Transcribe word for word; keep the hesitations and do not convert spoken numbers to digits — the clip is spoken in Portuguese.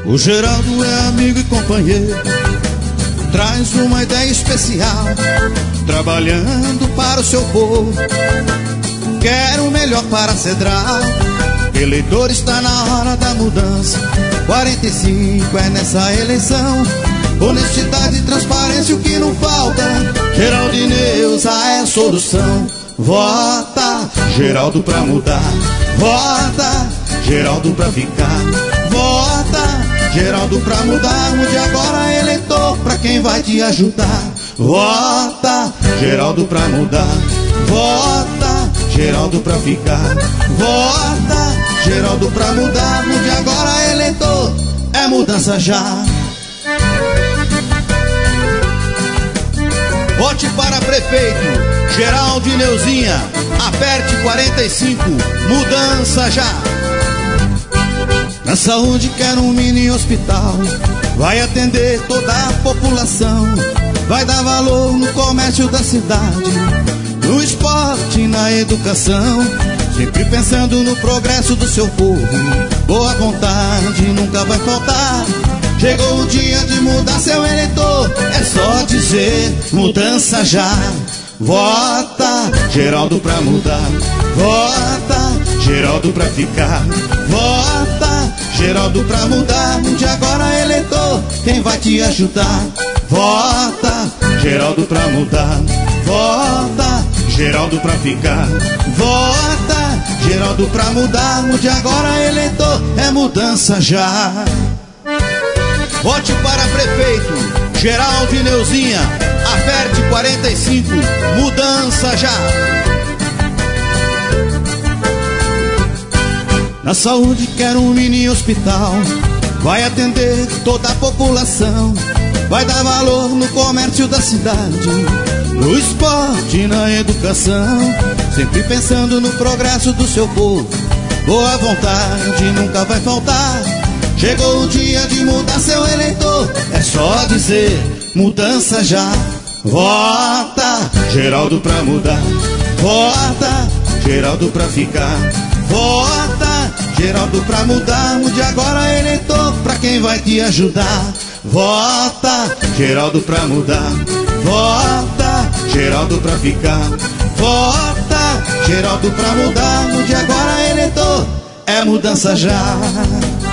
O Geraldo é amigo e companheiro, traz uma ideia especial, trabalhando para o seu povo, quer o melhor para a Cedral. Eleitor, está na hora da mudança, quarenta e cinco é nessa eleição. Honestidade e transparência, o que não falta, Geraldo e Neuza é a solução. Vota Geraldo pra mudar, vota Geraldo pra ficar, vota Geraldo pra mudar. Mude agora, eleitor, pra quem vai te ajudar. Vota Geraldo pra mudar, vota Geraldo pra ficar, vota Geraldo pra mudar. Mude agora, eleitor, é mudança já. Vote para prefeito Geraldo e Neuzinha, aperte quarenta e cinco, mudança já. Na saúde quer um mini hospital, vai atender toda a população, vai dar valor no comércio da cidade, no esporte e na educação, sempre pensando no progresso do seu povo. Boa vontade nunca vai faltar, chegou o dia de mudar, seu eleitor, é só dizer mudança já. Vota Geraldo pra mudar, vota Geraldo pra ficar, vota Geraldo pra mudar. Mude agora, eleitor, quem vai te ajudar. Vota Geraldo pra mudar, vota Geraldo pra ficar, vota Geraldo pra mudar. Mude agora, eleitor, é mudança já. Vote para prefeito Geraldo e Neuzinha, aperte quarenta e cinco, mudança já. Na saúde quer um mini hospital, vai atender toda a população, vai dar valor no comércio da cidade, no esporte e na educação, sempre pensando no progresso do seu povo. Boa vontade nunca vai faltar, chegou o dia de mudar, seu eleitor, é só dizer mudança já. Vota Geraldo pra mudar, vota Geraldo pra ficar, vota Geraldo pra mudar. Mude agora, eleitor, pra quem vai te ajudar. Vota Geraldo pra mudar, vota Geraldo pra ficar, vota Geraldo pra mudar. Mude agora, eleitor, é mudança já.